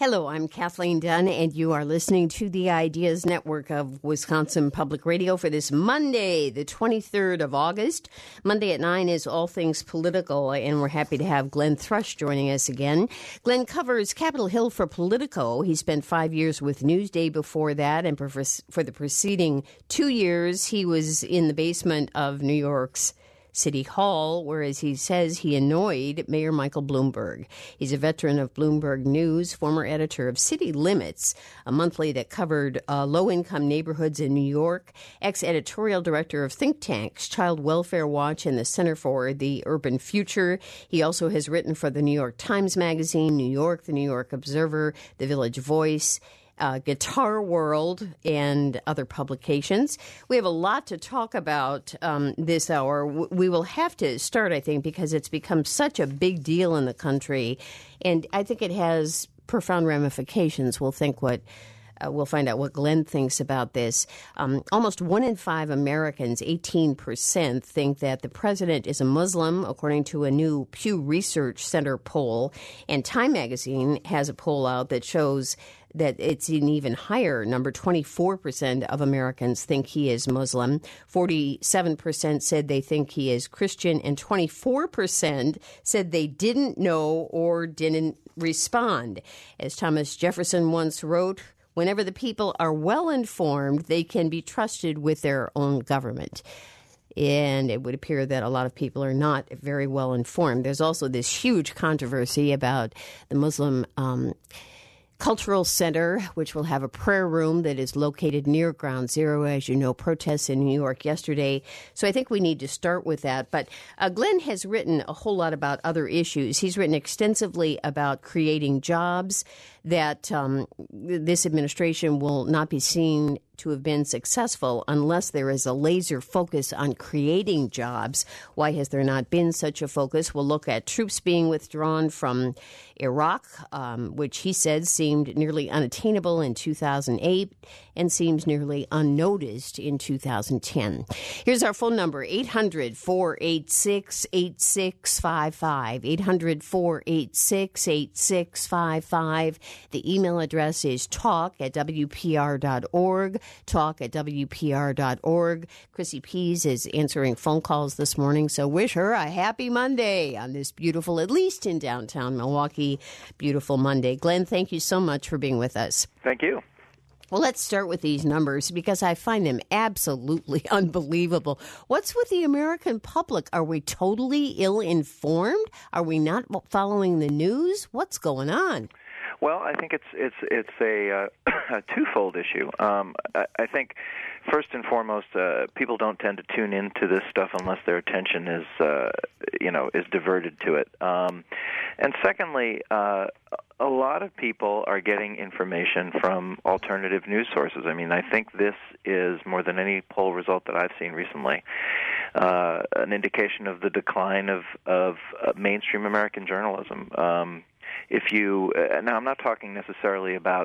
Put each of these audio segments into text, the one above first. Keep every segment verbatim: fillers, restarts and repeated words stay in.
Hello, I'm Kathleen Dunn, and you are listening to the Ideas Network of Wisconsin Public Radio for this Monday, the twenty-third of August. Monday at nine is All Things Political, and we're happy to have Glenn Thrush joining us again. Glenn covers Capitol Hill for Politico. He spent five years with Newsday before that, and for, for the preceding two years, he was in the basement of New York's City Hall, where, as he says, he annoyed Mayor Michael Bloomberg. He's a veteran of Bloomberg News, former editor of City Limits, a monthly that covered uh, low-income neighborhoods in New York, ex-editorial director of think tanks Child Welfare Watch and the Center for the Urban Future. He also has written for the New York Times Magazine, New York, the New York Observer, the Village Voice, Uh, Guitar World, and other publications. We have a lot to talk about um, this hour. W- we will have to start, I think, because it's become such a big deal in the country, and I think it has profound ramifications. We'll think what Uh, we'll find out what Glenn thinks about this. Um, almost one in five Americans, eighteen percent, think that the president is a Muslim, according to a new Pew Research Center poll. And Time Magazine has a poll out that shows that it's an even higher number. twenty-four percent of Americans think he is Muslim. forty-seven percent said they think he is Christian. And twenty-four percent said they didn't know or didn't respond. As Thomas Jefferson once wrote, whenever the people are well informed, they can be trusted with their own government. And it would appear that a lot of people are not very well informed. There's also this huge controversy about the Muslim um, Cultural Center, which will have a prayer room that is located near Ground Zero. As you know, protests in New York yesterday. So I think we need to start with that. But uh, Glenn has written a whole lot about other issues. He's written extensively about creating jobs, that um, this administration will not be seen to have been successful unless there is a laser focus on creating jobs. Why has there not been such a focus? We'll look at troops being withdrawn from Iraq, um, which he said seemed nearly unattainable in two thousand eight and seems nearly unnoticed in two thousand ten. Here's our phone number, eight hundred, four eight six, eight six five five, eight hundred, four eight six, eight six five five. The email address is talk at W P R dot org, talk at W P R dot org. Chrissy Pease is answering phone calls this morning, so wish her a happy Monday on this beautiful, at least in downtown Milwaukee, beautiful Monday. Glenn, thank you so much for being with us. Thank you. Well, let's start with these numbers because I find them absolutely unbelievable. What's with the American public? Are we totally ill-informed? Are we not following the news? What's going on? Well, I think it's it's it's a, uh, a twofold issue. Um, I, I think first and foremost, uh, people don't tend to tune into this stuff unless their attention is uh, you know is diverted to it. Um, and secondly, uh, a lot of people are getting information from alternative news sources. I mean, I think this is more than any poll result that I've seen recently, uh, an indication of the decline of of uh, mainstream American journalism. Um, If you uh, now, I'm not talking necessarily about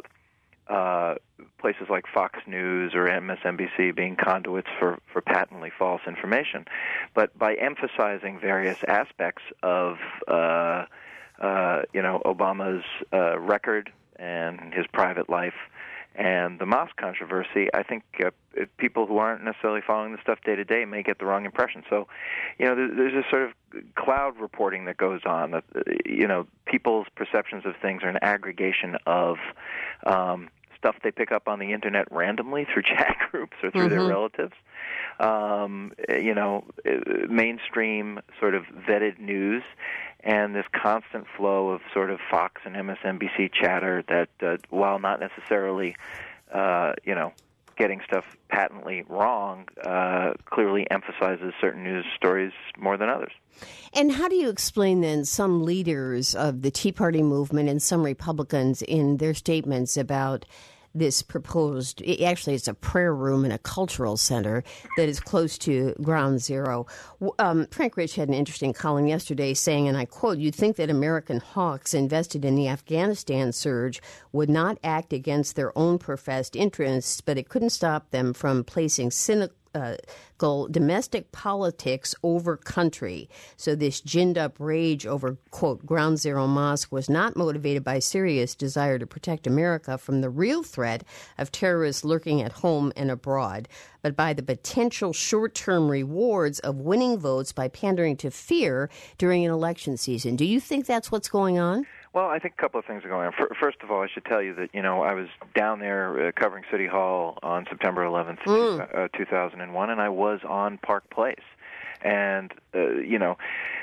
uh, places like Fox News or M S N B C being conduits for, for patently false information, but by emphasizing various aspects of uh, uh, you know Obama's uh, record and his private life and the mosque controversy, I think uh, people who aren't necessarily following the stuff day to day may get the wrong impression. So, you know, there, there's this sort of cloud reporting that goes on. That uh, you know, people's perceptions of things are an aggregation of um, stuff they pick up on the internet randomly through chat groups or through mm-hmm. their relatives. Um, you know, mainstream sort of vetted news, and this constant flow of sort of Fox and M S N B C chatter that, uh, while not necessarily, uh, you know, getting stuff patently wrong, uh, clearly emphasizes certain news stories more than others. And how do you explain then some leaders of the Tea Party movement and some Republicans in their statements about this proposed, actually it's a prayer room in a cultural center that is close to Ground Zero. Um, Frank Rich had an interesting column yesterday saying, and I quote, "You'd think that American hawks invested in the Afghanistan surge would not act against their own professed interests, but it couldn't stop them from placing cynical uh, goal, domestic politics over country. So this ginned-up rage over, quote, Ground Zero Mosque was not motivated by serious desire to protect America from the real threat of terrorists lurking at home and abroad, but by the potential short-term rewards of winning votes by pandering to fear during an election season. Do you think that's what's going on? Well, I think a couple of things are going on. First of all, I should tell you that, you know, I was down there uh, covering City Hall on September eleventh, mm. uh, two thousand one, and I was on Park Place. And, uh, you know,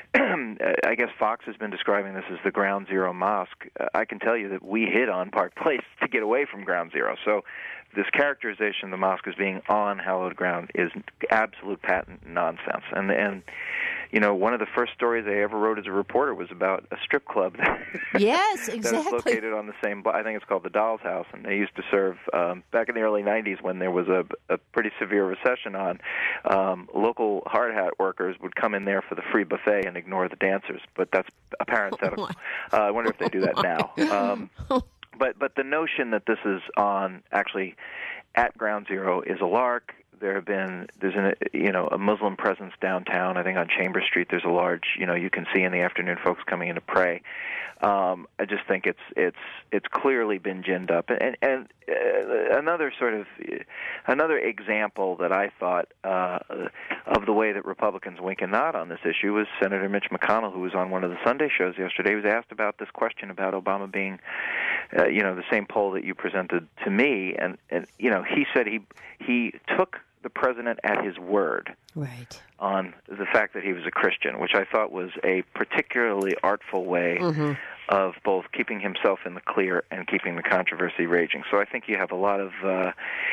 I guess Fox has been describing this as the Ground Zero Mosque. Uh, I can tell you that we hid on Park Place to get away from Ground Zero. So this characterization of the mosque as being on hallowed ground is absolute patent nonsense. And, and you know, one of the first stories I ever wrote as a reporter was about a strip club that, yes, exactly. that is located on the same, I think it's called the Doll's House, and they used to serve, um, back in the early nineties when there was a, a pretty severe recession on, um, local hard hat workers would come in there for the free buffet and ignore the dancers, but that's a parenthetical. Uh, I wonder if they do that now. Um, but, but the notion that this is on, actually, at Ground Zero is a lark. There have been, there's an, you know, a Muslim presence downtown. I think on Chambers Street there's a large, you know, you can see in the afternoon folks coming in to pray. Um, I just think it's it's it's clearly been ginned up. And and uh, another sort of another example that I thought uh, of the way that Republicans wink and nod on this issue was Senator Mitch McConnell, who was on one of the Sunday shows yesterday. He was asked about this question about Obama being, uh, you know, the same poll that you presented to me, and and you know, he said he he took the president at his word right. on the fact that he was a Christian, which I thought was a particularly artful way mm-hmm. of both keeping himself in the clear and keeping the controversy raging. So I think you have a lot of, uh,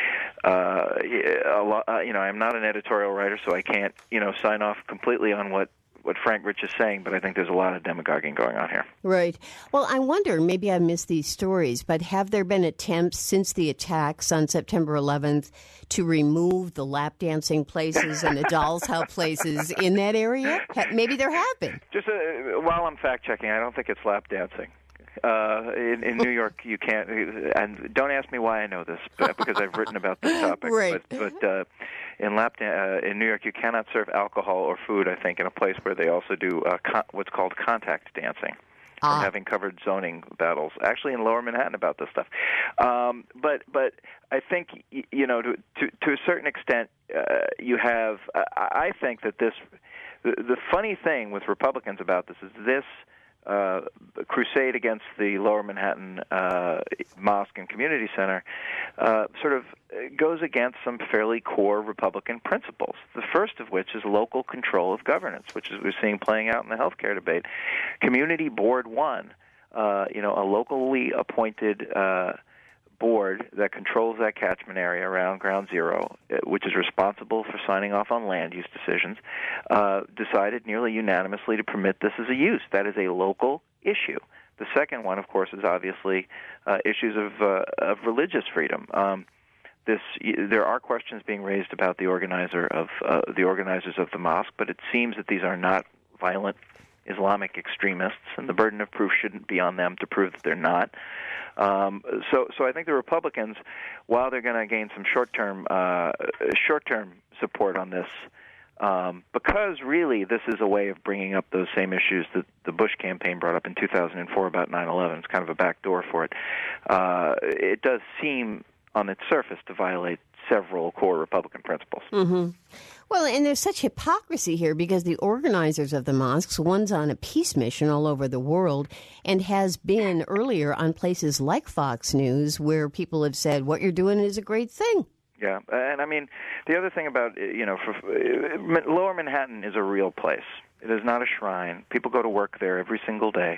uh, a lot, uh, you know, I'm not an editorial writer, so I can't, you know, sign off completely on what what Frank Rich is saying, but I think there's a lot of demagoguing going on here. Right. Well, I wonder, maybe I missed these stories, but have there been attempts since the attacks on September eleventh to remove the lap dancing places and the Doll's House places in that area? Maybe there have been. Just uh, while I'm fact-checking, I don't think it's lap dancing. Uh, in, in New York, you can't, and don't ask me why I know this, because I've written about this topic. Right. But, but uh, in lap uh, in New York, you cannot serve alcohol or food, I think, in a place where they also do uh, con- what's called contact dancing. Ah. From having covered zoning battles, actually in Lower Manhattan about this stuff. Um, but but I think, you know, to to, to a certain extent, uh, you have. Uh, I think that this, the, the funny thing with Republicans about this is this. Uh, crusade against the Lower Manhattan uh, Mosque and Community Center uh, sort of goes against some fairly core Republican principles, the first of which is local control of governance, which is we're seeing playing out in the healthcare debate. Community Board One, uh, you know, a locally appointed uh, board that controls that catchment area around Ground Zero, which is responsible for signing off on land use decisions, uh, decided nearly unanimously to permit this as a use. That is a local issue. The second one, of course, is obviously uh, issues of, uh, of religious freedom. Um, this, there are questions being raised about the organizer of uh, the organizers of the mosque, but it seems that these are not violent Islamic extremists, and the burden of proof shouldn't be on them to prove that they're not. Um, so, so I think the Republicans, while they're going to gain some short-term, uh, short-term support on this, um, because really this is a way of bringing up those same issues that the Bush campaign brought up in two thousand four about nine eleven. It's kind of a backdoor for it. Uh, it does seem, on its surface, to violate several core Republican principles. Mm-hmm. Well, and there's such hypocrisy here because the organizers of the mosques, one's on a peace mission all over the world and has been earlier on places like Fox News where people have said, what you're doing is a great thing. Yeah, and I mean, the other thing about, you know, for, Lower Manhattan is a real place. It is not a shrine. People go to work there every single day.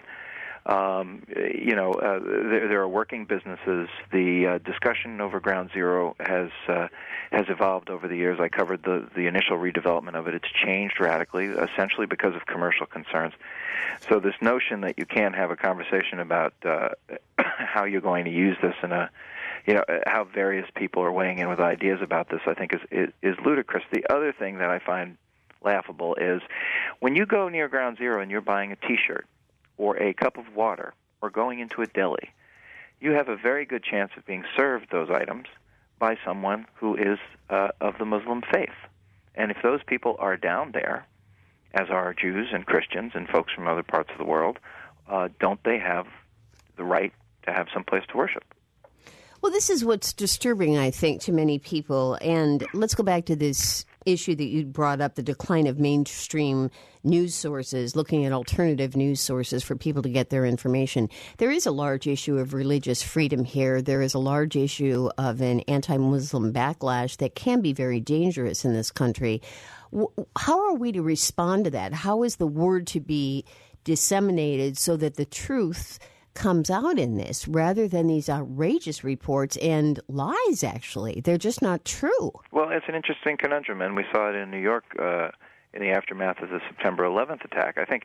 Um, you know, uh, there, there are working businesses. The uh, discussion over Ground Zero has uh, has evolved over the years. I covered the, the initial redevelopment of it. It's changed radically, essentially because of commercial concerns. So this notion that you can't have a conversation about uh, how you're going to use this in a, you know, how various people are weighing in with ideas about this, I think is, is, is ludicrous. The other thing that I find laughable is when you go near Ground Zero and you're buying a T-shirt, or a cup of water, or going into a deli, you have a very good chance of being served those items by someone who is uh, of the Muslim faith. And if those people are down there, as are Jews and Christians and folks from other parts of the world, uh, don't they have the right to have some place to worship? Well, this is what's disturbing, I think, to many people. And let's go back to this issue that you brought up, the decline of mainstream news sources, looking at alternative news sources for people to get their information. There is a large issue of religious freedom here. There is a large issue of an anti-Muslim backlash that can be very dangerous in this country. How are we to respond to that? How is the word to be disseminated so that the truth comes out in this rather than these outrageous reports and lies, actually? They're just not true. Well, it's an interesting conundrum, and we saw it in New York uh, in the aftermath of the September eleventh attack. I think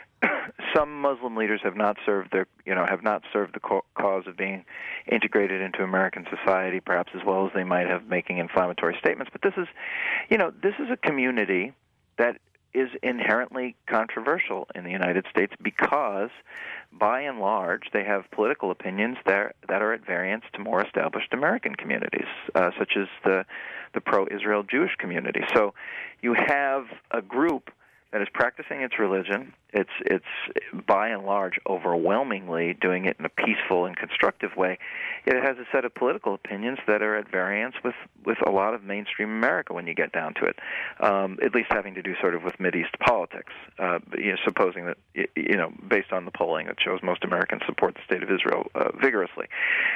some Muslim leaders have not served their, you know, have not served the co- cause of being integrated into American society, perhaps as well as they might have, making inflammatory statements. But this is, you know, this is a community that is inherently controversial in the United States because, by and large, they have political opinions that that are at variance to more established American communities, uh, such as the the pro-Israel Jewish community. So you have a group that is practicing its religion. It's it's by and large overwhelmingly doing it in a peaceful and constructive way. Yet it has a set of political opinions that are at variance with, with a lot of mainstream America when you get down to it, um, at least having to do sort of with Mideast politics, uh, you know, supposing that, you know, based on the polling that shows most Americans support the State of Israel uh, vigorously.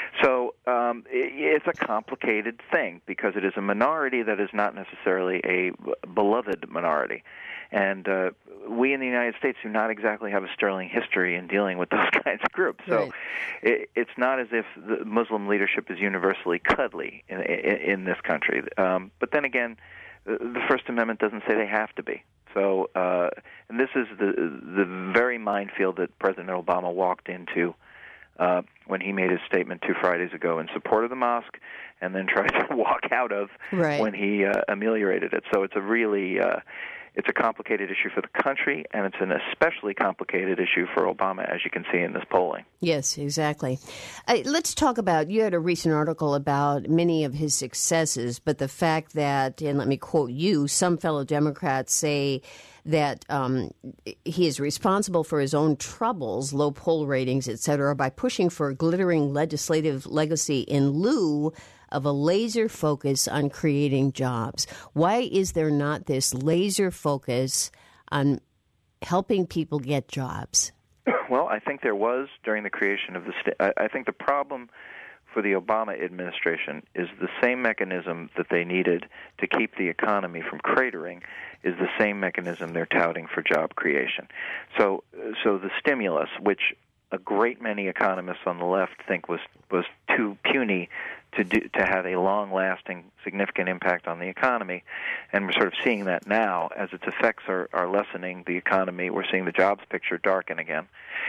So um, it, it's a complicated thing because it is a minority that is not necessarily a beloved minority. And uh, we in the United States do not exactly have a sterling history in dealing with those kinds of groups. So right. it, it's not as if the Muslim leadership is universally cuddly in, in, in this country. Um, but then again, the First Amendment doesn't say they have to be. So, uh, and this is the the very minefield that President Obama walked into uh, when he made his statement two Fridays ago in support of the mosque, and then tried to walk out of right. when he uh, ameliorated it. So it's a really uh, It's a complicated issue for the country, and it's an especially complicated issue for Obama, as you can see in this polling. Yes, exactly. Uh, let's talk about, you had a recent article about many of his successes, but the fact that, and let me quote you, some fellow Democrats say that um, he is responsible for his own troubles, low poll ratings, et cetera, by pushing for a glittering legislative legacy in lieu of a laser focus on creating jobs. Why is there not this laser focus on helping people get jobs? Well, I think there was during the creation of the state. I think the problem for the Obama administration is the same mechanism that they needed to keep the economy from cratering is the same mechanism they're touting for job creation. So, so the stimulus, which a great many economists on the left think was was too puny to do, to have a long-lasting, significant impact on the economy, and we're sort of seeing that now as its effects are, are lessening the economy. We're seeing the jobs picture darken again.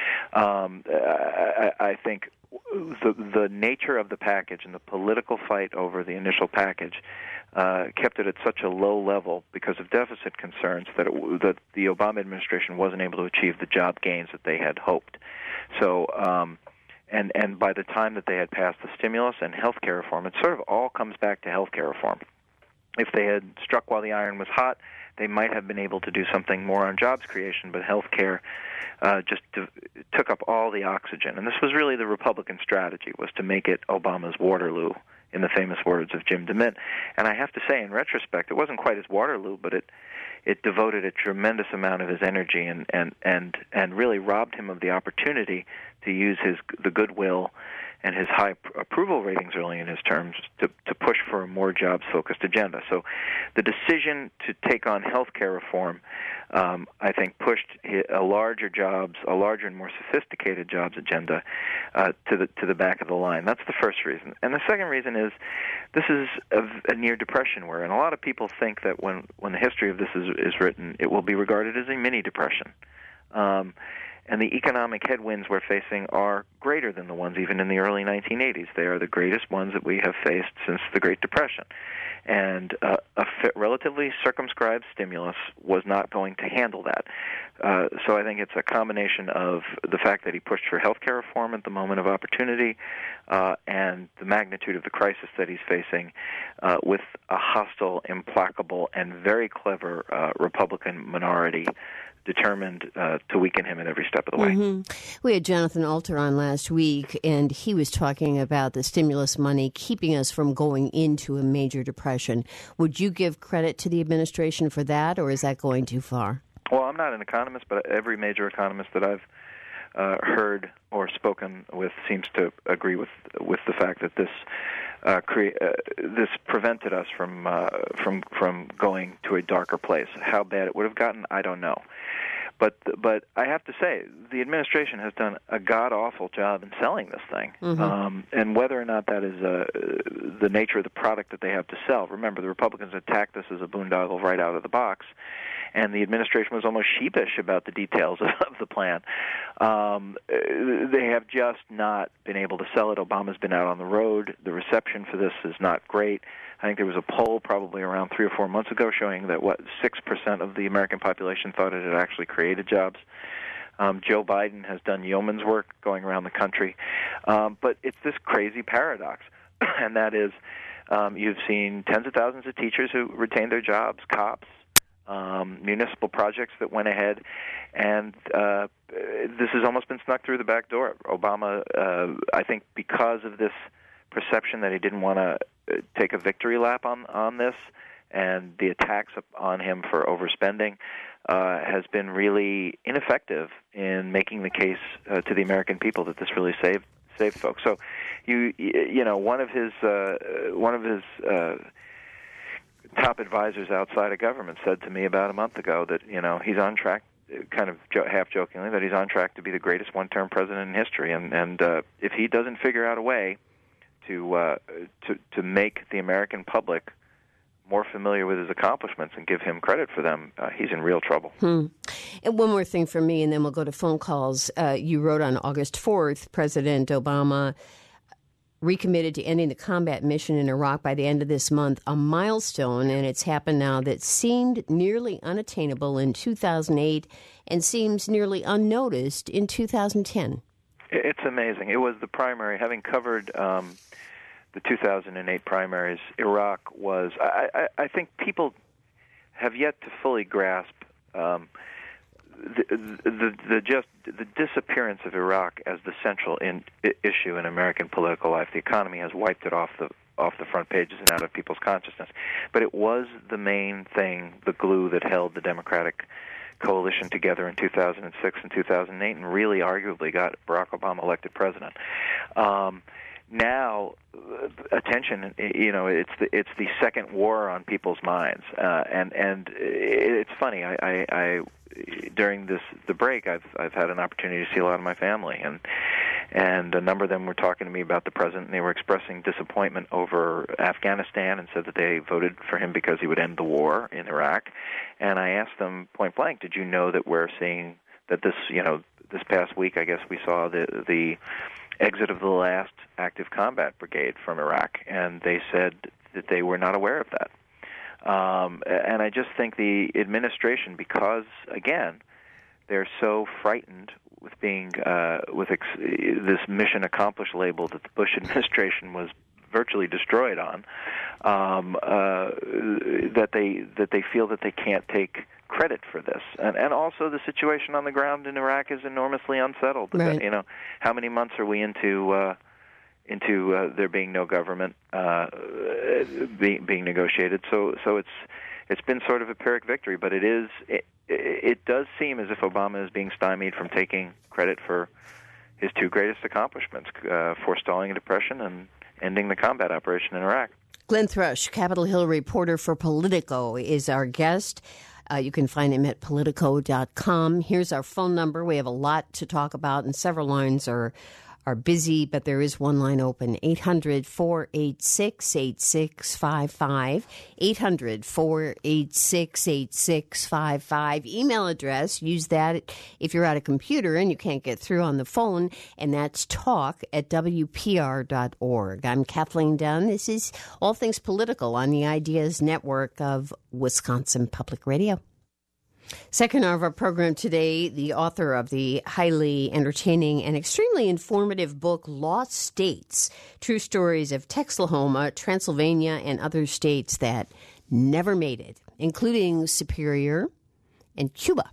Um, I, I think the the nature of the package and the political fight over the initial package uh, kept it at such a low level because of deficit concerns that it, that the Obama administration wasn't able to achieve the job gains that they had hoped. So, um, and and by the time that they had passed the stimulus and health care reform, it sort of all comes back to health care reform. If they had struck while the iron was hot, they might have been able to do something more on jobs creation, but health care uh, just to, took up all the oxygen. And this was really the Republican strategy, was to make it Obama's Waterloo, in the famous words of Jim DeMint. And I have to say, in retrospect, it wasn't quite his Waterloo, but it it devoted a tremendous amount of his energy and, and, and, and really robbed him of the opportunity to use his the goodwill and his high pr- approval ratings early in his terms to, to push for a more jobs-focused agenda. So the decision to take on health care reform, um, I think, pushed a larger jobs, a larger and more sophisticated jobs agenda uh, to the to the back of the line. That's the first reason. And the second reason is this is a, a near depression we're in. A lot of people think that when, when the history of this is, is written, it will be regarded as a mini depression. Um, And the economic headwinds we're facing are greater than the ones even in the early nineteen eighties. They are the greatest ones that we have faced since the Great Depression. And uh, a fi- relatively circumscribed stimulus was not going to handle that. Uh, so I think it's a combination of the fact that he pushed for health care reform at the moment of opportunity uh, and the magnitude of the crisis that he's facing uh, with a hostile, implacable, and very clever uh, Republican minority determined uh, to weaken him at every step of the way. Mm-hmm. We had Jonathan Alter on last week, and he was talking about the stimulus money keeping us from going into a major depression. Would you give credit to the administration for that, or is that going too far? Well, I'm not an economist, but every major economist that I've uh, heard or spoken with seems to agree with with the fact that this uh, cre- uh, this prevented us from uh, from from going to a darker place. How bad it would have gotten, I don't know. But but I have to say, the administration has done a god-awful job in selling this thing. Mm-hmm. Um, and whether or not that is uh, the nature of the product that they have to sell. Remember, the Republicans attacked this as a boondoggle right out of the box, and the administration was almost sheepish about the details of, of the plan. Um, they have just not been able to sell it. Obama's been out on the road. The reception for this is not great. I think there was a poll probably around three or four months ago showing that, what, six percent of the American population thought it had actually created jobs. Um, Joe Biden has done yeoman's work going around the country. Um, but it's this crazy paradox, and that is um, you've seen tens of thousands of teachers who retained their jobs, cops, um, municipal projects that went ahead, and uh, this has almost been snuck through the back door. Obama, uh, I think because of this perception that he didn't want to take a victory lap on, on this, and the attacks on him for overspending uh, has been really ineffective in making the case uh, to the American people that this really saved saved folks. So, you you know, one of his uh, one of his uh, top advisors outside of government said to me about a month ago that, you know, he's on track, kind of jo- half jokingly, that he's on track to be the greatest one-term president in history, and and uh, if he doesn't figure out a way to uh, to to make the American public more familiar with his accomplishments and give him credit for them, uh, he's in real trouble. Hmm. And one more thing for me, and then we'll go to phone calls. Uh, you wrote on August fourth, President Obama recommitted to ending the combat mission in Iraq by the end of this month, a milestone, and it's happened now that seemed nearly unattainable in two thousand eight and seems nearly unnoticed in two thousand ten. It's amazing. It was the primary, having covered um, the two thousand eight primaries, Iraq was, I, I, I think people have yet to fully grasp um, the, the, the just the disappearance of Iraq as the central in, issue in American political life. The economy has wiped it off the off the front pages and out of people's consciousness. But it was the main thing, the glue that held the Democratic coalition together in two thousand six and two thousand eight, and really arguably got Barack Obama elected president. Um, now, attention, you know, it's the it's the second war on people's minds, uh, and and it's funny. I, I, I during this the break, I've I've had an opportunity to see a lot of my family, and and a number of them were talking to me about the president, and they were expressing disappointment over Afghanistan and said that they voted for him because he would end the war in Iraq. And I asked them point blank, did you know that we're seeing that this, you know, this past week, I guess we saw the the exit of the last active combat brigade from Iraq, and they said that they were not aware of that. Um, and I just think the administration, because, again, they're so frightened with being uh, with ex- this mission accomplished label that the Bush administration was virtually destroyed on, um, uh, that they that they feel that they can't take credit for this, and and also the situation on the ground in Iraq is enormously unsettled. Right. You know, how many months are we into uh, into uh, there being no government uh, being being negotiated? So so it's it's been sort of a Pyrrhic victory, but it is it, it does seem as if Obama is being stymied from taking credit for his two greatest accomplishments, uh, forestalling a depression and ending the combat operation in Iraq. Glenn Thrush, Capitol Hill reporter for Politico, is our guest. Uh, you can find him at politico dot com. Here's our phone number. We have a lot to talk about, and several lines are are busy, but there is one line open, eight hundred, four eight six, eight six five five, eight hundred, four eight six, eight six five five. Email address, use that if you're at a computer and you can't get through on the phone, and that's talk at W P R dot org. I'm Kathleen Dunn. This is All Things Political on the Ideas Network of Wisconsin Public Radio. Second hour of our program today, the author of the highly entertaining and extremely informative book, Lost States, True Stories of Texlahoma, Transylvania, and Other States That Never Made It, including Superior and Cuba,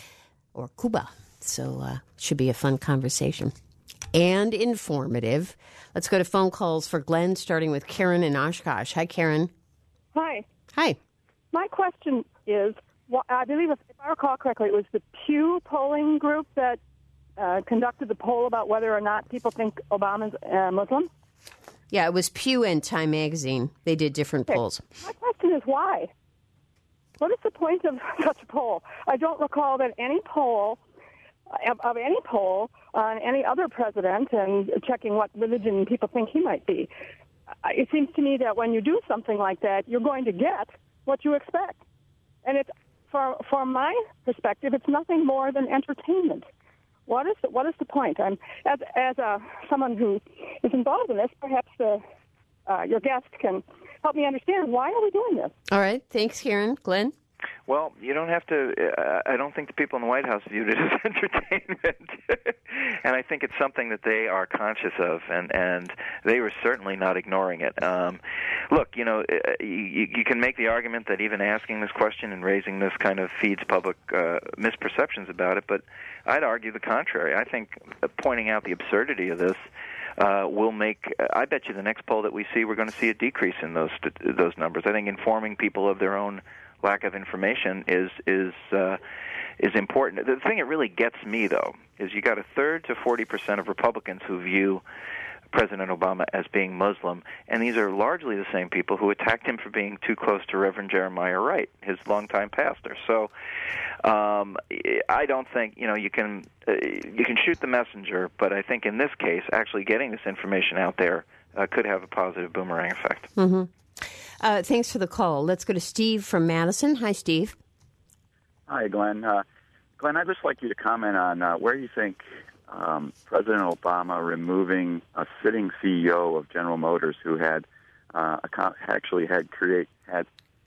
or Cuba. So uh, should be a fun conversation and informative. Let's go to phone calls for Glenn, starting with Karen in Oshkosh. Hi, Karen. Hi. Hi. My question is, well, I believe, if, if I recall correctly, it was the Pew polling group that uh, conducted the poll about whether or not people think Obama's uh, Muslim. Yeah, it was Pew and Time Magazine. They did different Okay. polls. My question is why? What is the point of such a poll? I don't recall that any poll, of, of any poll, on any other president and checking what religion people think he might be. Uh, It seems to me that when you do something like that, you're going to get what you expect. And it's For, from my perspective, it's nothing more than entertainment. What is the, what is the point? I'm, as as a, someone who is involved in this, perhaps the, uh, your guest can help me understand, why are we doing this? All right. Thanks, Karen. Glenn? Well, you don't have to. Uh, I don't think the people in the White House viewed it as entertainment, and I think it's something that they are conscious of, and, and they were certainly not ignoring it. Um, look, you know, you, you can make the argument that even asking this question and raising this kind of feeds public uh, misperceptions about it, but I'd argue the contrary. I think pointing out the absurdity of this Uh, will make. I bet you the next poll that we see, we're going to see a decrease in those those numbers. I think informing people of their own lack of information is is uh, is important. The thing that really gets me, though, is you got a third to forty percent of Republicans who view President Obama as being Muslim, and these are largely the same people who attacked him for being too close to Reverend Jeremiah Wright, his longtime pastor. So um, I don't think, you know, you can uh, you can shoot the messenger, but I think in this case, actually getting this information out there uh, could have a positive boomerang effect. Mm-hmm. Uh, thanks for the call. Let's go to Steve from Madison. Hi, Steve. Hi, Glenn. Uh, Glenn, I'd just like you to comment on uh, where you think um, President Obama removing a sitting C E O of General Motors who had uh, actually had create had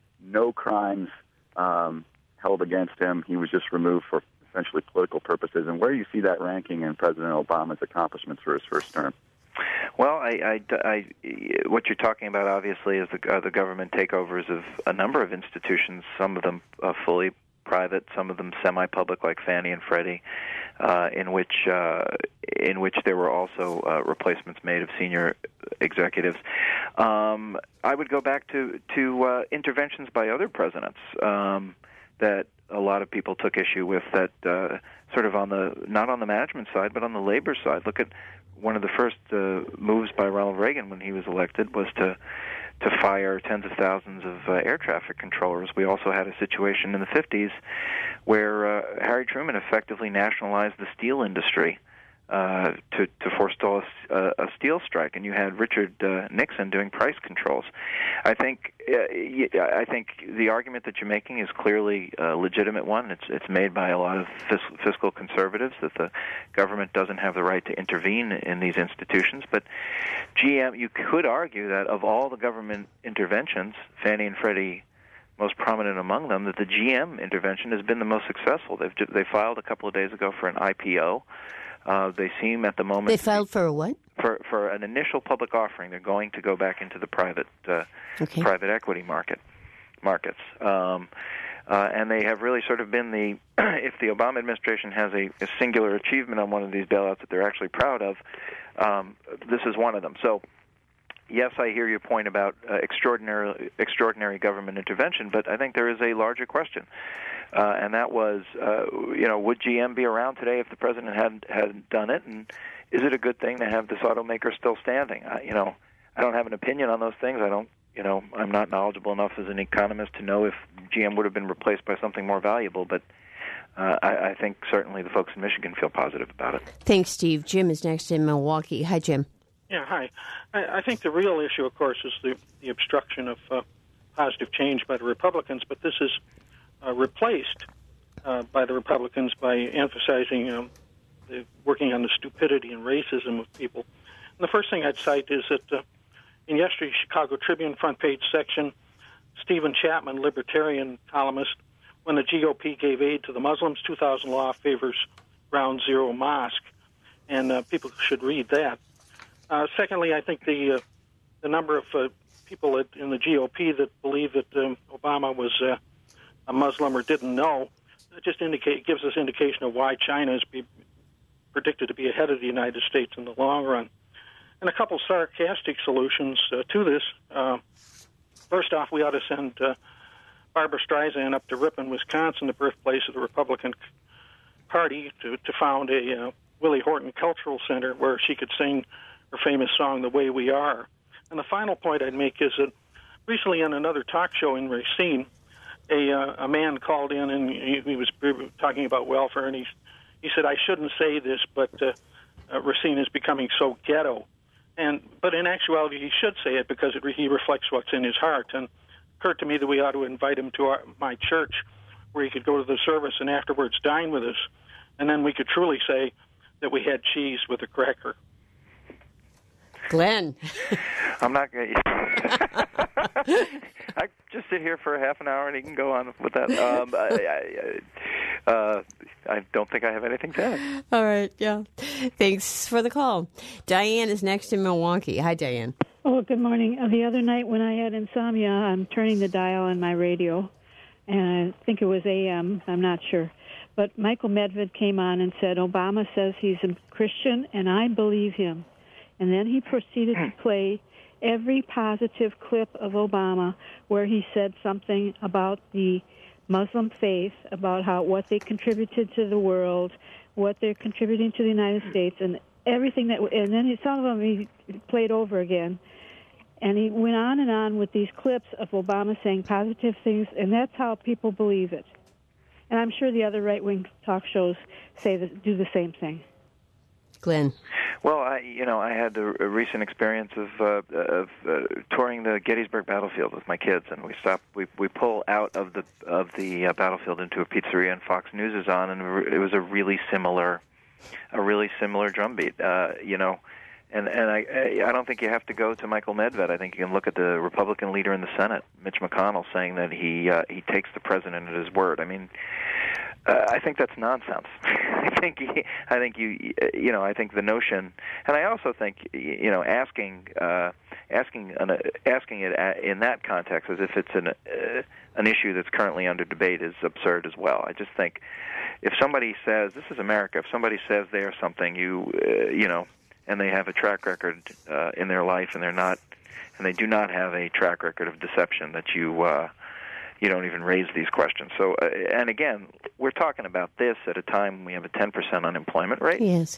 no crimes um, held against him. He was just removed for essentially political purposes. And where do you see that ranking in President Obama's accomplishments for his first term? Well, I, I, I, what you're talking about, obviously, is the, uh, the government takeovers of a number of institutions, some of them uh, fully private, some of them semi-public, like Fannie and Freddie, uh, in which uh, in which there were also uh, replacements made of senior executives. Um, I would go back to to uh, interventions by other presidents um, that a lot of people took issue with. That uh, sort of on the not on the management side, but on the labor side. Look at one of the first uh, moves by Ronald Reagan when he was elected was to to fire tens of thousands of uh, air traffic controllers. We also had a situation in the fifties where uh, Harry Truman effectively nationalized the steel industry uh, to, to forestall a, a steel strike, and you had Richard uh, Nixon doing price controls. I think uh, I think the argument that you're making is clearly a legitimate one. It's it's made by a lot of fis- fiscal conservatives that the government doesn't have the right to intervene in these institutions. But G M, you could argue that of all the government interventions, Fannie and Freddie most prominent among them, that the G M intervention has been the most successful. They've they filed a couple of days ago for an I P O. Uh, they seem at the moment they filed for a what? For for an initial public offering. They're going to go back into the private uh, okay. private equity market markets, um, uh, and they have really sort of been the. If the Obama administration has a, a singular achievement on one of these bailouts that they're actually proud of, um, this is one of them. So. Yes, I hear your point about uh, extraordinary extraordinary government intervention, but I think there is a larger question, uh, and that was, uh, you know, would G M be around today if the president hadn't hadn't done it, and is it a good thing to have this automaker still standing? Uh, you know, I don't have an opinion on those things. I don't, you know, I'm not knowledgeable enough as an economist to know if G M would have been replaced by something more valuable, but uh, I, I think certainly the folks in Michigan feel positive about it. Thanks, Steve. Jim is next in Milwaukee. Hi, Jim. Yeah, hi. I, I think the real issue, of course, is the, the obstruction of uh, positive change by the Republicans, but this is uh, replaced uh, by the Republicans by emphasizing um, the, working on the stupidity and racism of people. And the first thing I'd cite is that uh, in yesterday's Chicago Tribune front page section, Stephen Chapman, libertarian columnist, when the G O P gave aid to the Muslims, two thousand law favors Ground Zero Mosque, and uh, people should read that. Uh, secondly, I think the uh, the number of uh, people at, in the G O P that believe that um, Obama was uh, a Muslim or didn't know, it just indicate gives us indication of why China is be predicted to be ahead of the United States in the long run. And a couple sarcastic solutions uh, to this. Uh, first off, we ought to send uh, Barbara Streisand up to Ripon, Wisconsin, the birthplace of the Republican Party, to, to found a uh, Willie Horton Cultural Center where she could sing her famous song, The Way We Are. And the final point I'd make is that recently on another talk show in Racine, a, uh, a man called in and he, he was talking about welfare, and he, he said, I shouldn't say this, but uh, uh, Racine is becoming so ghetto. And But in actuality, he should say it because it, he reflects what's in his heart. And it occurred to me that we ought to invite him to our, my church, where he could go to the service and afterwards dine with us. And then we could truly say that we had cheese with a cracker. Glenn. I'm not going to... I just sit here for a half an hour and he can go on with that. Um, I, I, uh, I don't think I have anything to add. All right, yeah. Thanks for the call. Diane is next in Milwaukee. Hi, Diane. Oh, good morning. Uh, the other night when I had insomnia, I'm turning the dial on my radio, and I think it was A M, I'm not sure. But Michael Medved came on and said, Obama says he's a Christian, and I believe him. And then he proceeded to play every positive clip of Obama where he said something about the Muslim faith, about how what they contributed to the world, what they're contributing to the United States, and everything that. And then he, some of them he played over again, and he went on and on with these clips of Obama saying positive things, and that's how people believe it. And I'm sure the other right-wing talk shows say that, do the same thing. Glenn. Well, I, you know, I had a, a recent experience of uh, of uh, touring the Gettysburg battlefield with my kids, and we stop. We we pull out of the of the uh, battlefield into a pizzeria, and Fox News is on, and it was a really similar, a really similar drumbeat. Uh, you know, and and I I don't think you have to go to Michael Medved. I think you can look at the Republican leader in the Senate, Mitch McConnell, saying that he uh, he takes the president at his word. I mean. Uh, I think that's nonsense. I think I think you you know I think the notion, and I also think you know asking uh, asking an, asking it in that context as if it's an uh, an issue that's currently under debate is absurd as well. I just think if somebody says this is America, if somebody says they are something, you uh, you know, and they have a track record uh, in their life, and they're not, and they do not have a track record of deception, that you. Uh, You don't even raise these questions. So, uh, and again, we're talking about this at a time when we have a ten percent unemployment rate. Yes.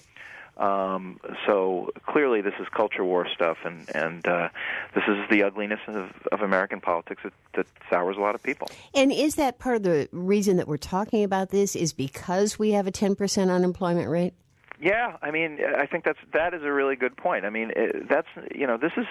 Um, so clearly, this is culture war stuff, and and uh, this is the ugliness of, of American politics that, that sours a lot of people. And is that part of the reason that we're talking about this? Is because we have a ten percent unemployment rate? Yeah, I mean, I think that's that is a really good point. I mean, it, that's you know, this is.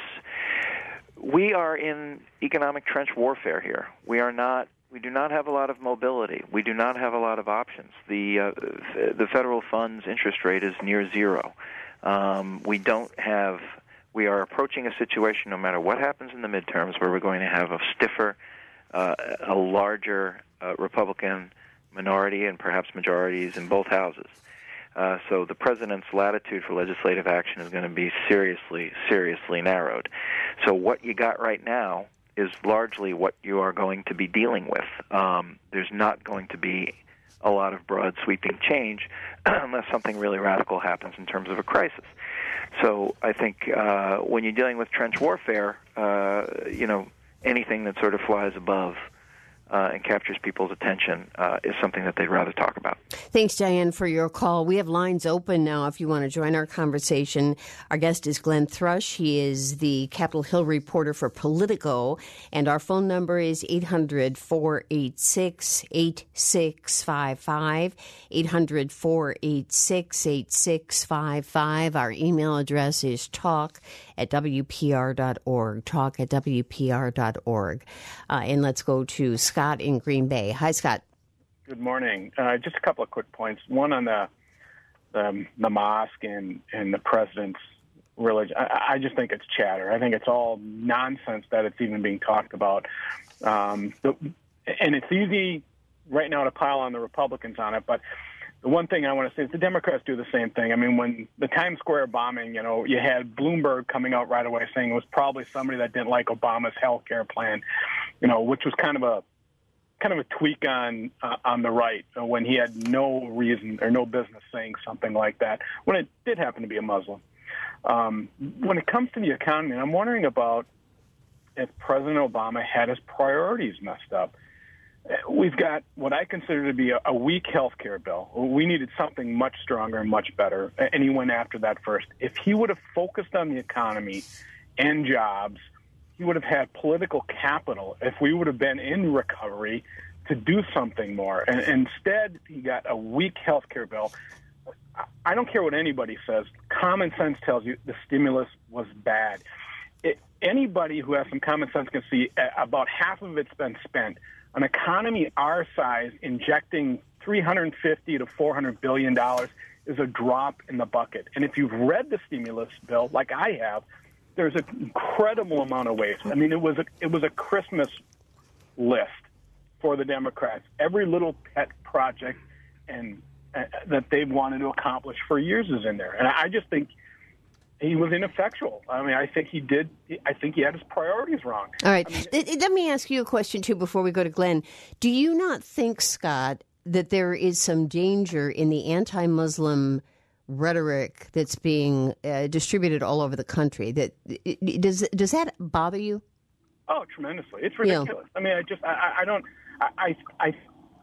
We are in economic trench warfare here. We are not. We do not have a lot of mobility. We do not have a lot of options. The uh, the federal funds interest rate is near zero. Um, we don't have. We are approaching a situation, no matter what happens in the midterms, where we're going to have a stiffer, uh, a larger uh, Republican minority and perhaps majorities in both houses. Uh, so the president's latitude for legislative action is going to be seriously, seriously narrowed. So what you got right now is largely what you are going to be dealing with. Um, there's not going to be a lot of broad, sweeping change unless something really radical happens in terms of a crisis. So I think uh, when you're dealing with trench warfare, uh, you know, anything that sort of flies above uh, and captures people's attention uh, is something that they'd rather talk about. Thanks, Diane, for your call. We have lines open now if you want to join our conversation. Our guest is Glenn Thrush. He is the Capitol Hill reporter for Politico, and our phone number is eight hundred, four eight six, eight six five five, eight hundred, four eight six, eight six five five. Our email address is talk at w p r dot org, talk at w p r dot org. Uh, and let's go to Scott in Green Bay. Hi, Scott. Good morning. Uh, just a couple of quick points. One on the the, the mosque and, and the president's religion. I, I just think it's chatter. I think it's all nonsense that it's even being talked about. Um, the, and it's easy right now to pile on the Republicans on it, but the one thing I want to say is the Democrats do the same thing. I mean, when the Times Square bombing, you know, you had Bloomberg coming out right away saying it was probably somebody that didn't like Obama's health care plan, you know, which was kind of a kind of a tweak on uh, on the right uh, when he had no reason or no business saying something like that, when it did happen to be a Muslim. Um, when it comes to the economy, I'm wondering about if President Obama had his priorities messed up. We've got what I consider to be a, a weak health care bill. We needed something much stronger and much better, and he went after that first. If he would have focused on the economy and jobs, he would have had political capital if we would have been in recovery to do something more. And instead, he got a weak health care bill. I don't care what anybody says. Common sense tells you the stimulus was bad. It, anybody who has some common sense can see about half of it's been spent. An economy our size injecting three hundred fifty to four hundred billion dollars is a drop in the bucket. And if you've read the stimulus bill, like I have, there's an incredible amount of waste. I mean, it was a, it was a Christmas list for the Democrats. Every little pet project and uh, that they've wanted to accomplish for years is in there. And I just think he was ineffectual. I mean, I think he did. I think he had his priorities wrong. All right. I mean, Let me ask you a question, too, before we go to Glenn. Do you not think, Scott, that there is some danger in the anti-Muslim rhetoric that's being uh, distributed all over the country? That does does that bother you? Oh, tremendously! It's ridiculous. Yeah. I mean, I just, I, I don't, I, I,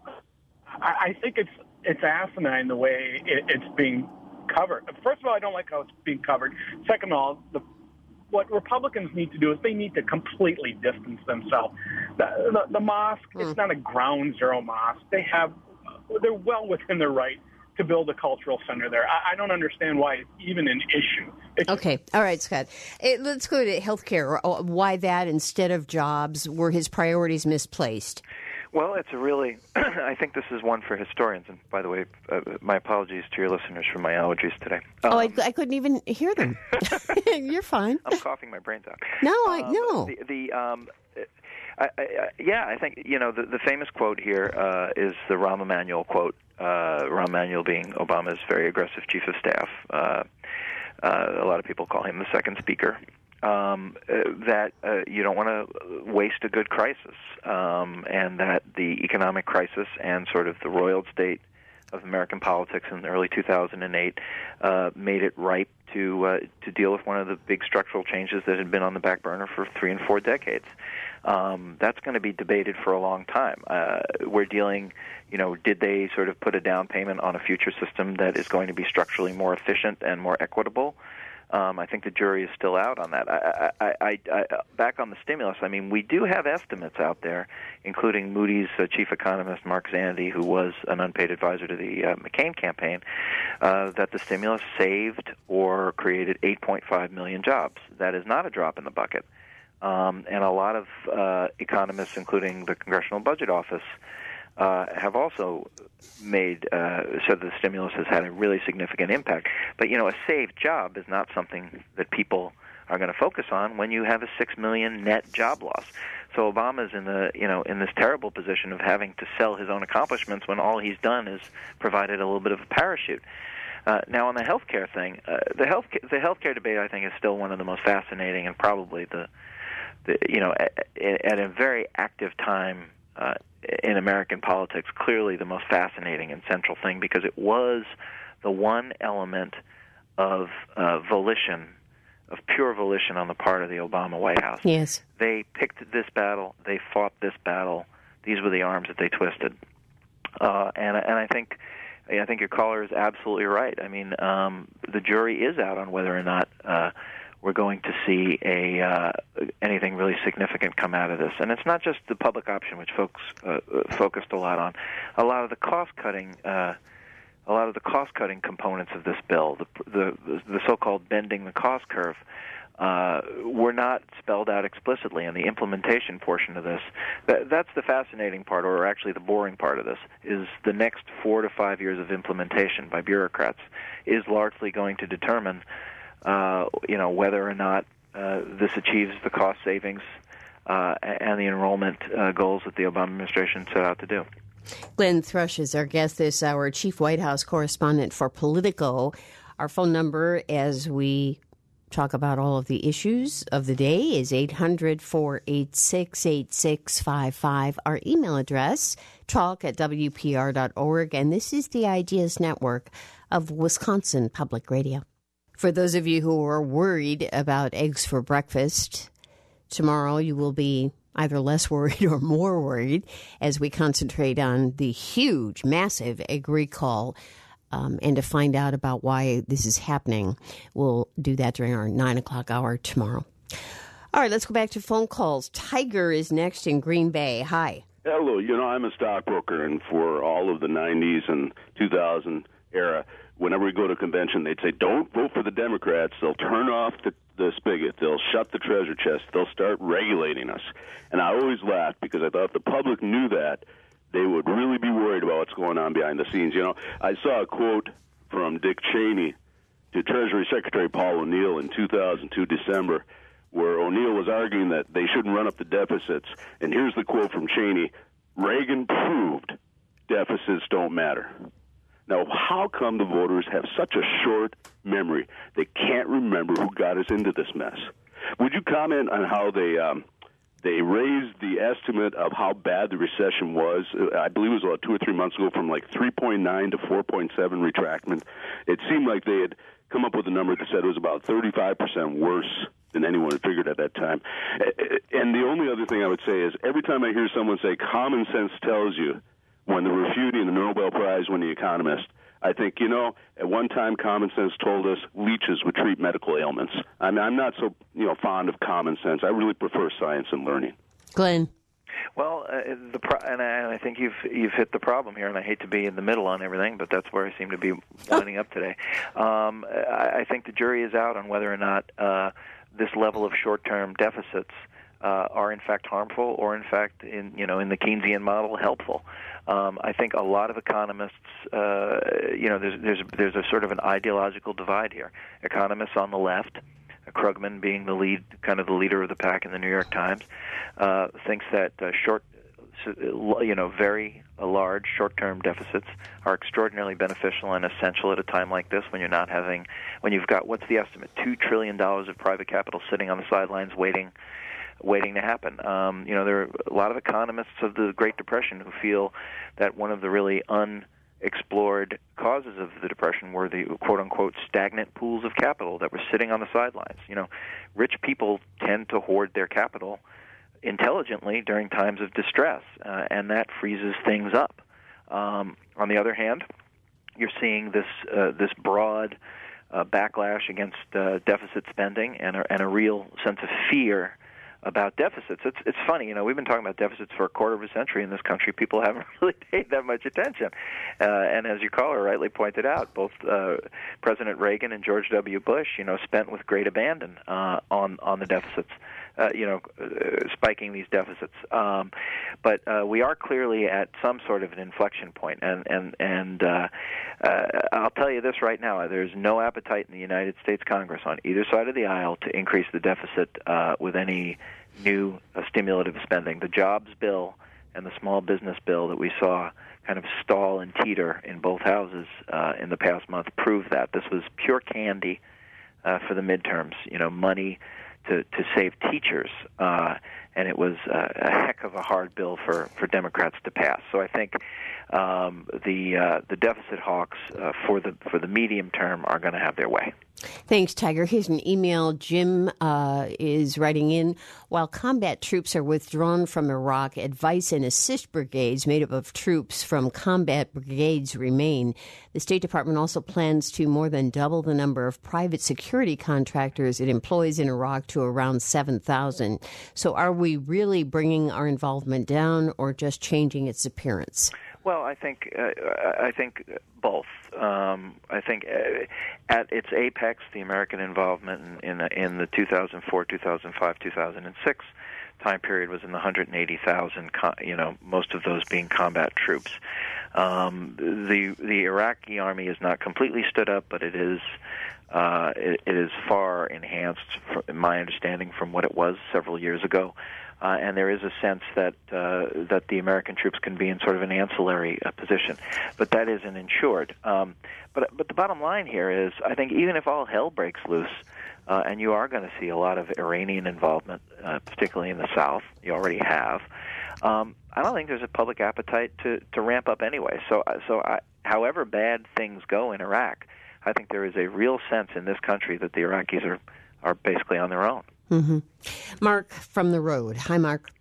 I, I think it's it's asinine the way it, it's being covered. First of all, I don't like how it's being covered. Second of all, the, what Republicans need to do is they need to completely distance themselves. The, the, the mosque, hmm. it's not a ground zero mosque. They have, they're well within their right to build a cultural center there. I, I don't understand why it's even an issue. It's okay. All right, Scott. It, let's go to healthcare. Why that instead of jobs? Were his priorities misplaced? Well, it's a really, I think this is one for historians. And by the way, uh, my apologies to your listeners for my allergies today. Um, oh, I, I couldn't even hear them. You're fine. I'm coughing my brains out. No, I um, no. The, the um, I, I, yeah, I think, you know, the, the famous quote here uh, is the Rahm Emanuel quote, uh, Rahm Emanuel being Obama's very aggressive chief of staff. Uh, uh, a lot of people call him the second speaker. Um, uh, that uh, you don't want to waste a good crisis, um, and that the economic crisis and sort of the roiled state of American politics in the early two thousand eight uh, made it ripe to uh, to deal with one of the big structural changes that had been on the back burner for three and four decades. Um, that's going to be debated for a long time. Uh, we're dealing, you know, did they sort of put a down payment on a future system that is going to be structurally more efficient and more equitable? Um, I think the jury is still out on that. I, I, I, I, back on the stimulus, I mean, we do have estimates out there, including Moody's uh, chief economist, Mark Zandi, who was an unpaid advisor to the uh, McCain campaign, uh, that the stimulus saved or created eight point five million jobs. That is not a drop in the bucket. Um, and a lot of uh, economists, including the Congressional Budget Office, Uh, have also made uh, so the stimulus has had a really significant impact. But, you know, a saved job is not something that people are going to focus on when you have a six million net job loss. So Obama's in the, you know, in this terrible position of having to sell his own accomplishments when all he's done is provided a little bit of a parachute. Uh, now, on the healthcare thing, uh, the health the healthcare debate, I think, is still one of the most fascinating and probably the, the you know, at, at a very active time Uh, in American politics, clearly the most fascinating and central thing, because it was the one element of uh, volition, of pure volition on the part of the Obama White House. Yes. They picked this battle. They fought this battle these were the arms that they twisted. Uh, and and I think I think your caller is absolutely right. I mean, um, the jury is out on whether or not uh, we're going to see a uh, anything really significant come out of this. And it's not just the public option, which folks uh, focused a lot on. A lot of the cost cutting, uh, a lot of the cost cutting components of this bill, the the, the so-called bending the cost curve, Uh, were not spelled out explicitly in the implementation portion of this. That, that's the fascinating part, or actually the boring part of this, is the next four to five years of implementation by bureaucrats is largely going to determine, uh, you know, whether or not uh, this achieves the cost savings uh, and the enrollment uh, goals that the Obama administration set out to do. Glenn Thrush is our guest this hour, Chief White House Correspondent for Politico. Our phone number, as we talk about all of the issues of the day, is eight hundred, four eight six, eight six five five. Our email address, talk at W P R dot org. And this is the Ideas Network of Wisconsin Public Radio. For those of you who are worried about eggs for breakfast, tomorrow you will be either less worried or more worried as we concentrate on the huge, massive egg recall. Um, and to find out about why this is happening, we'll do that during our nine o'clock hour tomorrow. All right, let's go back to phone calls. Tiger is next in Green Bay. Hi. Hello. You know, I'm a stockbroker, and for all of the nineties and two thousand era, whenever we go to a convention, they'd say, don't vote for the Democrats. They'll turn off the, the spigot. They'll shut the treasure chest. They'll start regulating us. And I always laughed because I thought if the public knew that, they would really be worried about what's going on behind the scenes. You know, I saw a quote from Dick Cheney to Treasury Secretary Paul O'Neill in two thousand two, December, where O'Neill was arguing that they shouldn't run up the deficits. And here's the quote from Cheney: Reagan proved deficits don't matter. Now, how come the voters have such a short memory? They can't remember who got us into this mess. Would you comment on how they um, they raised the estimate of how bad the recession was? I believe it was about two or three months ago, from like three point nine to four point seven retractment. It seemed like they had come up with a number that said it was about thirty-five percent worse than anyone had figured at that time. And the only other thing I would say is every time I hear someone say common sense tells you, when they're refuting the Nobel Prize winning economist, I think, you know, at one time common sense told us leeches would treat medical ailments. I mean, I'm not so, you know, fond of common sense. I really prefer science and learning. Glenn. Well, uh, the pro- and, I, and I think you've you've hit the problem here, and I hate to be in the middle on everything, but that's where I seem to be winding up today. Um, I, I think the jury is out on whether or not uh, this level of short-term deficits uh, are in fact harmful, or in fact, in you know, in the Keynesian model, helpful. Um, I think a lot of economists, uh, you know, there's there's there's a sort of an ideological divide here. Economists on the left, Krugman being the lead, kind of the leader of the pack in the New York Times, uh, thinks that uh, short, you know, very uh, large short-term deficits are extraordinarily beneficial and essential at a time like this, when you're not having, when you've got, what's the estimate, two trillion dollars of private capital sitting on the sidelines waiting. waiting to happen. Um, you know, there are a lot of economists of the Great Depression who feel that one of the really unexplored causes of the Depression were the quote-unquote stagnant pools of capital that were sitting on the sidelines. You know, rich people tend to hoard their capital intelligently during times of distress, uh, and that freezes things up. Um, on the other hand, you're seeing this uh, this broad uh, backlash against uh, deficit spending and a, and a real sense of fear about deficits. It's it's funny, you know, we've been talking about deficits for a quarter of a century in this country. People haven't really paid that much attention. Uh, and as your caller rightly pointed out, both uh, President Reagan and George W. Bush, you know, spent with great abandon uh, on, on the deficits, uh, you know, uh, spiking these deficits. Um, but uh, we are clearly at some sort of an inflection point. And, and, and uh, uh, I'll tell you this right now, there's no appetite in the United States Congress on either side of the aisle to increase the deficit uh, with any new uh, stimulative spending. The jobs bill and the small business bill that we saw kind of stall and teeter in both houses uh, in the past month proved that. This was pure candy uh, for the midterms, you know, money to, to save teachers, uh, and it was uh, a heck of a hard bill for, for Democrats to pass. So I think um, the uh, the deficit hawks uh, for the for the medium term are going to have their way. Thanks, Tiger. Here's an email. Jim uh, is writing in, while combat troops are withdrawn from Iraq, advice and assist brigades made up of troops from combat brigades remain. The State Department also plans to more than double the number of private security contractors it employs in Iraq to around seven thousand. So are we really bringing our involvement down or just changing its appearance? Well, I think uh, I think both. Um, I think uh, at its apex, the American involvement in in, in the two thousand four, two thousand five, two thousand six time period was in the one hundred eighty thousand. You know, most of those being combat troops. Um, the the Iraqi army is not completely stood up, but it is uh, it, it is far enhanced, from, in my understanding, from what it was several years ago. Uh, and there is a sense that uh, that the American troops can be in sort of an ancillary uh, position, but that isn't ensured. Um, but but the bottom line here is, I think even if all hell breaks loose, uh, and you are going to see a lot of Iranian involvement, uh, particularly in the south, you already have. Um, I don't think there's a public appetite to, to ramp up anyway. So so I, however bad things go in Iraq, I think there is a real sense in this country that the Iraqis are are basically on their own. Mm-hmm. Mark from the road. Hi, Mark.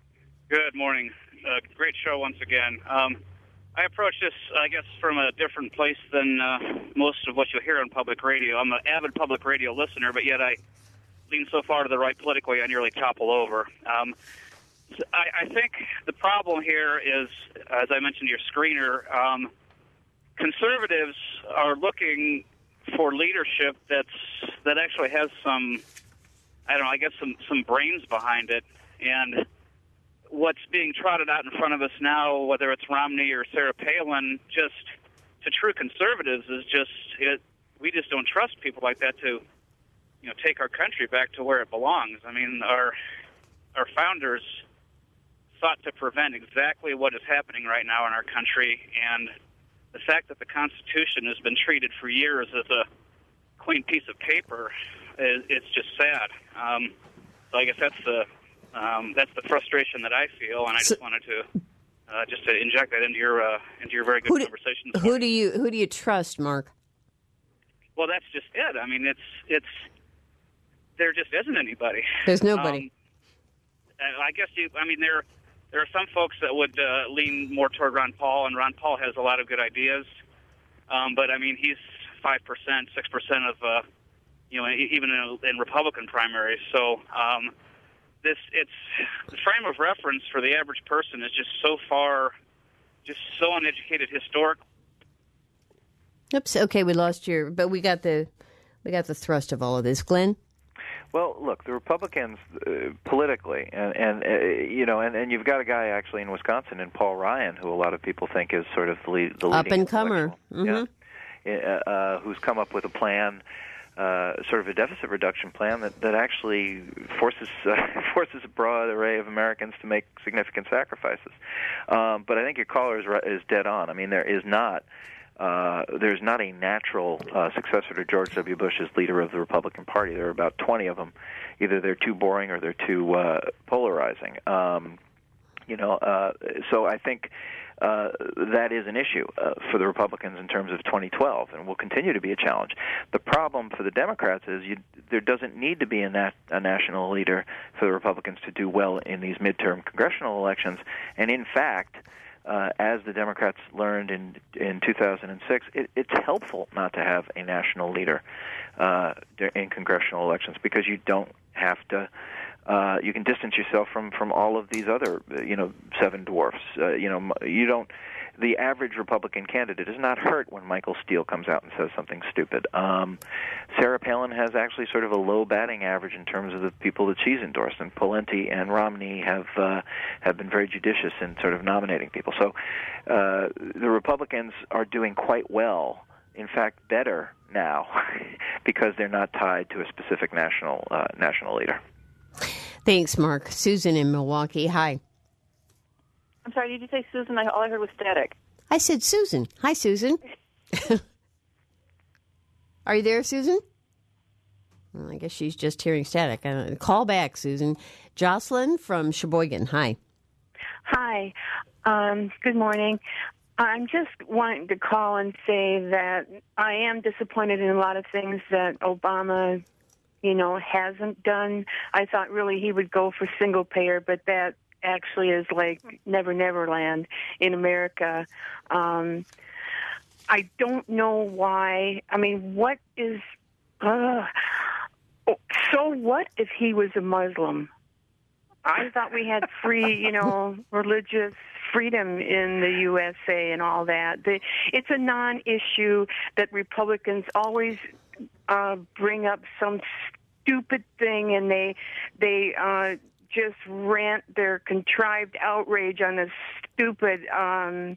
Good morning. Uh, great show once again. Um, I approach this, I guess, from a different place than uh, most of what you'll hear on public radio. I'm an avid public radio listener, but yet I lean so far to the right politically I nearly topple over. Um, I, I think the problem here is, as I mentioned to your screener, um, conservatives are looking for leadership that's that actually has some, I don't know, I guess some, some brains behind it. And what's being trotted out in front of us now, whether it's Romney or Sarah Palin, just to true conservatives is just, it, we just don't trust people like that to, you know, take our country back to where it belongs. I mean, our our founders sought to prevent exactly what is happening right now in our country, and the fact that the Constitution has been treated for years as a clean piece of paper, is, it's just sad. Um, so I guess that's the um, that's the frustration that I feel, and I just wanted to uh, just to inject that into your uh, into your very good who do, conversation. Who do you who do you trust, Mark? Well, that's just it. I mean, it's it's there just isn't anybody. There's nobody. Um, I guess you. I mean, there there are some folks that would uh, lean more toward Ron Paul, and Ron Paul has a lot of good ideas. Um, but I mean, he's five percent, six percent of uh, you know, even in, in Republican primaries. So um, this it's the frame of reference for the average person is just so far, just so uneducated, historic. Oops. Okay, we lost your, but we got the we got the thrust of all of this, Glenn. Well, look, the Republicans uh, politically, and, and uh, you know, and, and you've got a guy actually in Wisconsin, in Paul Ryan, who a lot of people think is sort of the, lead, the leading up and comer, mm-hmm. yeah, uh, who's come up with a plan, uh, sort of a deficit reduction plan that, that actually forces uh, forces a broad array of Americans to make significant sacrifices. Um, but I think your caller is is dead on. I mean, there is not. Uh, there's not a natural uh, successor to George W. Bush as leader of the Republican Party. There are about twenty of them. Either they're too boring or they're too uh, polarizing. Um, you know, uh, so I think uh, that is an issue uh, for the Republicans in terms of twenty twelve, and will continue to be a challenge. The problem for the Democrats is you, there doesn't need to be a, nat- a national leader for the Republicans to do well in these midterm congressional elections, and in fact, Uh, as the Democrats learned in in two thousand six, it, it's helpful not to have a national leader uh, in congressional elections because you don't have to. Uh, you can distance yourself from, from all of these other, you know, seven dwarfs. Uh, you know, you don't. The average Republican candidate is not hurt when Michael Steele comes out and says something stupid. Um, Sarah Palin has actually sort of a low batting average in terms of the people that she's endorsed, and Pawlenty and Romney have uh, have been very judicious in sort of nominating people. So uh, the Republicans are doing quite well, in fact, better now, because they're not tied to a specific national uh, national leader. Thanks, Mark. Susan in Milwaukee. Hi. I'm sorry, did you say Susan? I, all I heard was static. I said Susan. Hi, Susan. Are you there, Susan? Well, I guess she's just hearing static. Uh, call back, Susan. Jocelyn from Sheboygan. Hi. Hi. Um, good morning. I'm just wanting to call and say that I am disappointed in a lot of things that Obama, you know, hasn't done. I thought really he would go for single payer, but that actually is like Never Never Land in America. Um, I don't know why. I mean, what is... Uh, so what if he was a Muslim? I thought we had free, you know, religious freedom in the U S A and all that. The, it's a non-issue that Republicans always uh, bring up some stupid thing, and they they uh, just rant their contrived outrage on this stupid um,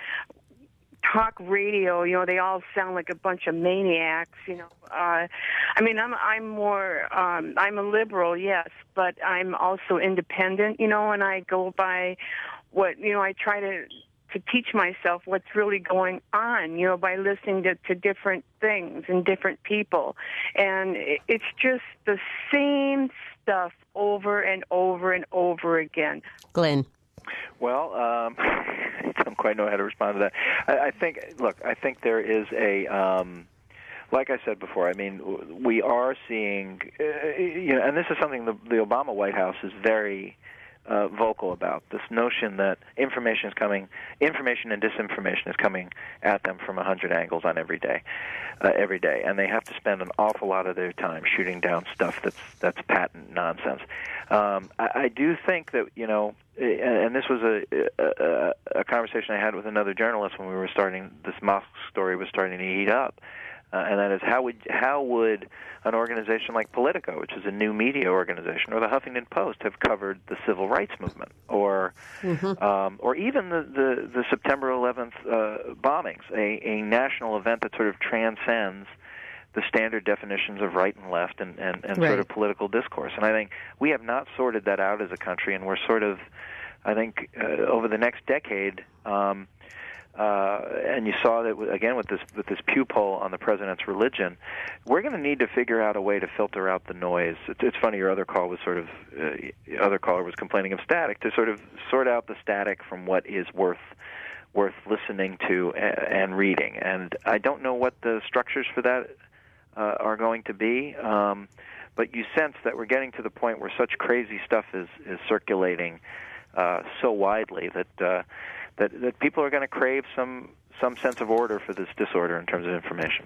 talk radio. You know, they all sound like a bunch of maniacs. You know, uh, I mean, I'm I'm more um, I'm a liberal, yes, but I'm also independent. You know, and I go by what you know. I try to to teach myself what's really going on. You know, by listening to, to different things and different people, and it's just the same stuff over and over and over again. Glenn. Well, um, I don't quite know how to respond to that. I, I think, look, I think there is a, um, like I said before, I mean, we are seeing, uh, you know, and this is something the, the Obama White House is very uh, vocal about, this notion that information is coming, information and disinformation is coming at them from a hundred angles on every day, uh, every day, and they have to spend an awful lot of their time shooting down stuff that's that's patent nonsense. Um, I, I do think that, you know, and this was a, a a conversation I had with another journalist when we were starting, this mosque story was starting to heat up, uh, and that is how would how would an organization like Politico, which is a new media organization, or the Huffington Post have covered the civil rights movement, or mm-hmm. um, or even the, the, the September eleventh uh, bombings, a, a national event that sort of transcends the standard definitions of right and left and, and, and right. sort of political discourse. And I think we have not sorted that out as a country, and we're sort of, I think, uh, over the next decade, um, uh, and you saw that, again, with this with this Pew poll on the president's religion, we're going to need to figure out a way to filter out the noise. It's, it's funny, your other call was sort of, uh, other caller was complaining of static, to sort of sort out the static from what is worth worth listening to and, and reading. And I don't know what the structures for that Uh, are going to be, um, but you sense that we're getting to the point where such crazy stuff is, is circulating uh, so widely that, uh, that that people are going to crave some some sense of order for this disorder in terms of information.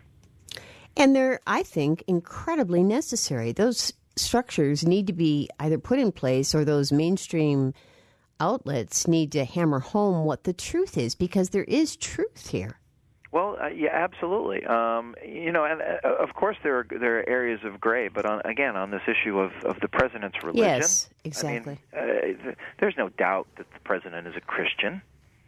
And they're, I think, incredibly necessary. Those structures need to be either put in place, or those mainstream outlets need to hammer home what the truth is, because there is truth here. Well, uh, yeah, absolutely. Um, you know, and uh, of course there are there are areas of gray, but on, again, on this issue of, of the president's religion, yes, exactly. I mean, uh, th- there's no doubt that the president is a Christian.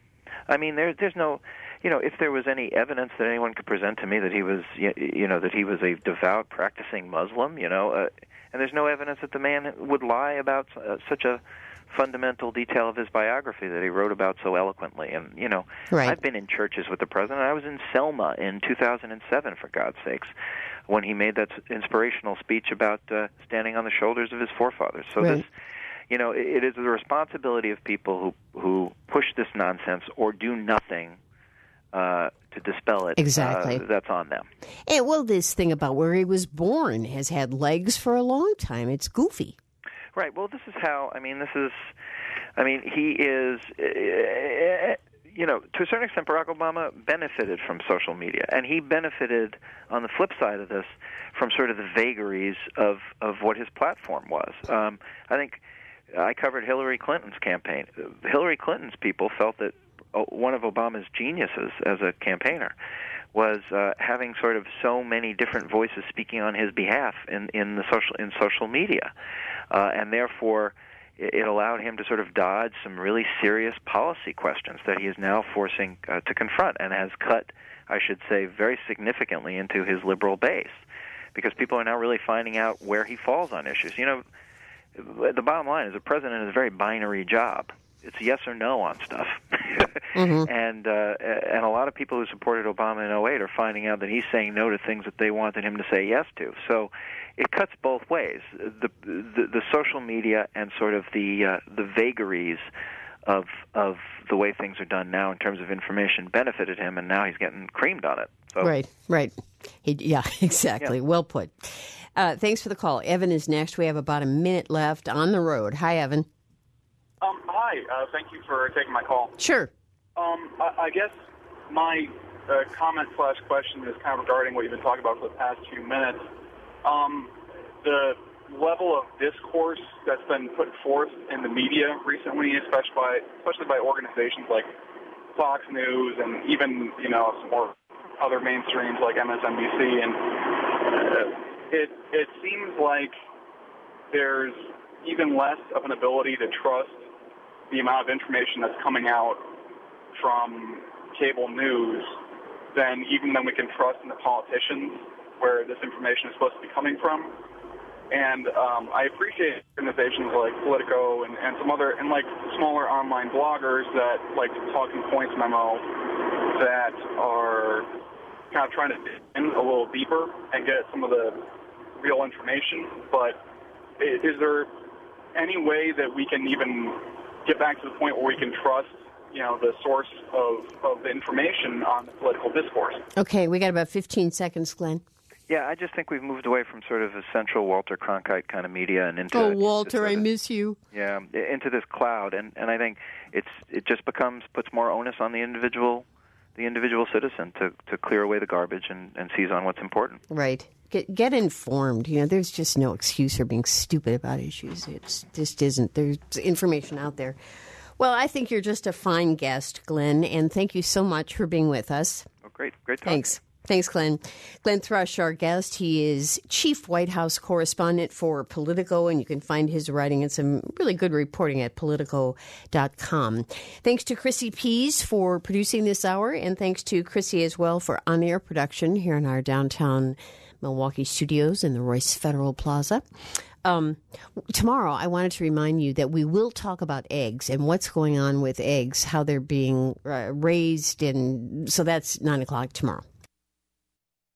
I mean, there, there's no, you know, if there was any evidence that anyone could present to me that he was, you know, that he was a devout, practicing Muslim, you know, uh, and there's no evidence that the man would lie about uh, such a fundamental detail of his biography that he wrote about so eloquently. And, you know, right. I've been in churches with the president. I was in Selma in two thousand seven, for God's sakes, when he made that inspirational speech about uh, standing on the shoulders of his forefathers. So right. this, you know, it, it is the responsibility of people who, who push this nonsense or do nothing uh, to dispel it. Exactly. Uh, that's on them. And, well, this thing about where he was born has had legs for a long time. It's goofy. Right. Well, this is how, I mean, this is, I mean, he is, uh, you know, to a certain extent, Barack Obama benefited from social media. And he benefited, on the flip side of this, from sort of the vagaries of, of what his platform was. Um, I think I covered Hillary Clinton's campaign. Hillary Clinton's people felt that one of Obama's geniuses as a campaigner was uh, having sort of so many different voices speaking on his behalf in, in the social in social media, uh, and therefore it, it allowed him to sort of dodge some really serious policy questions that he is now forcing uh, to confront, and has cut, I should say, very significantly into his liberal base, because people are now really finding out where he falls on issues. You know, the bottom line is the president is a very binary job. It's yes or no on stuff. mm-hmm. And uh, and a lot of people who supported Obama in oh eight are finding out that he's saying no to things that they wanted him to say yes to. So it cuts both ways. The the, the social media and sort of the uh, the vagaries of of the way things are done now in terms of information benefited him, and now he's getting creamed on it. So, right, right. He, yeah, exactly. Yeah. Well put. Uh, thanks for the call. Evan is next. We have about a minute left on the road. Hi, Evan. Um, hi. Uh, thank you for taking my call. Sure. Um, I, I guess my uh, comment slash question is kind of regarding what you've been talking about for the past few minutes. Um, the level of discourse that's been put forth in the media recently, especially by especially by organizations like Fox News and even you know some more other mainstreams like M S N B C, and uh, it it seems like there's even less of an ability to trust the amount of information that's coming out from cable news than even than we can trust in the politicians where this information is supposed to be coming from. And um, I appreciate organizations like Politico and, and some other, and like smaller online bloggers that, like Talking Points Memo, that are kind of trying to dig in a little deeper and get some of the real information. But is there any way that we can even get back to the point where we can trust, you know, the source of, of the information on the political discourse? Okay, we got about fifteen seconds, Glenn. Yeah, I just think we've moved away from sort of a central Walter Cronkite kind of media and into oh Walter, into I miss you. Yeah, into this cloud, and and I think it's it just becomes puts more onus on the individual, the individual citizen to, to clear away the garbage and, and seize on what's important. Right. Get get informed. You know, there's just no excuse for being stupid about issues. It just isn't. There's information out there. Well, I think you're just a fine guest, Glenn, and thank you so much for being with us. Oh, great, great talking. Thanks. Thanks, Glenn. Glenn Thrush, our guest. He is chief White House correspondent for Politico, and you can find his writing and some really good reporting at Politico dot com. Thanks to Chrissy Pease for producing this hour, and thanks to Chrissy as well for on-air production here in our downtown Milwaukee studios in the Royce Federal Plaza. Um, tomorrow, I wanted to remind you that we will talk about eggs and what's going on with eggs, how they're being uh, raised, and so that's nine o'clock tomorrow.